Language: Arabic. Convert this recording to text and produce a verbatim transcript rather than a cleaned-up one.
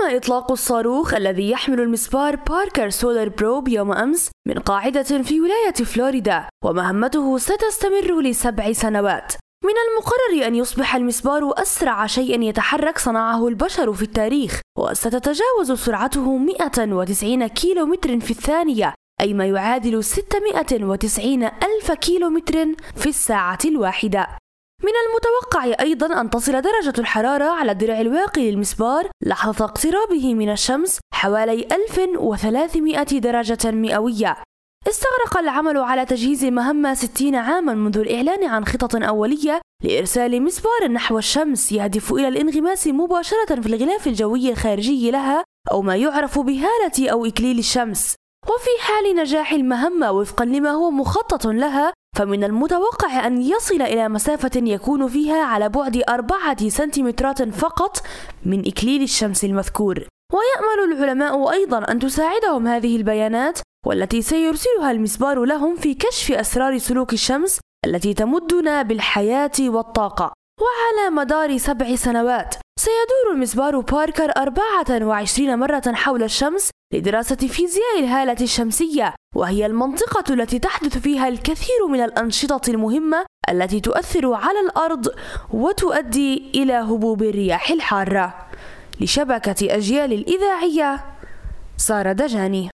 إطلاق الصاروخ الذي يحمل المسبار باركر سولار بروب يوم أمس من قاعدة في ولاية فلوريدا، ومهمته ستستمر لسبع سنوات. من المقرر أن يصبح المسبار أسرع شيء يتحرك صنعه البشر في التاريخ، وستتجاوز سرعته مئة وتسعين كيلومتر في الثانية، أي ما يعادل ستمئة وتسعين ألف كيلومتر في الساعة الواحدة. من المتوقع أيضا أن تصل درجة الحرارة على الضلع الواقي للمسبار لحظة اقترابه من الشمس حوالي ألف وثلاثمئة درجة مئوية. استغرق العمل على تجهيز المهمة ستين عاما منذ الإعلان عن خطط أولية لإرسال مسبار نحو الشمس يهدف إلى الانغماس مباشرة في الغلاف الجوي الخارجي لها، أو ما يعرف بهالة أو إكليل الشمس. وفي حال نجاح المهمة وفقا لما هو مخطط لها، فمن المتوقع أن يصل إلى مسافة يكون فيها على بعد أربعة سنتيمترات فقط من إكليل الشمس المذكور. ويأمل العلماء أيضا أن تساعدهم هذه البيانات والتي سيرسلها المسبار لهم في كشف أسرار سلوك الشمس التي تمدنا بالحياة والطاقة. وعلى مدار سبع سنوات سيدور المسبار باركر أربعة وعشرين مرة حول الشمس لدراسة فيزياء الهالة الشمسية، وهي المنطقة التي تحدث فيها الكثير من الأنشطة المهمة التي تؤثر على الأرض وتؤدي إلى هبوب الرياح الحارة. لشبكة أجيال الإذاعية، سارة دجاني.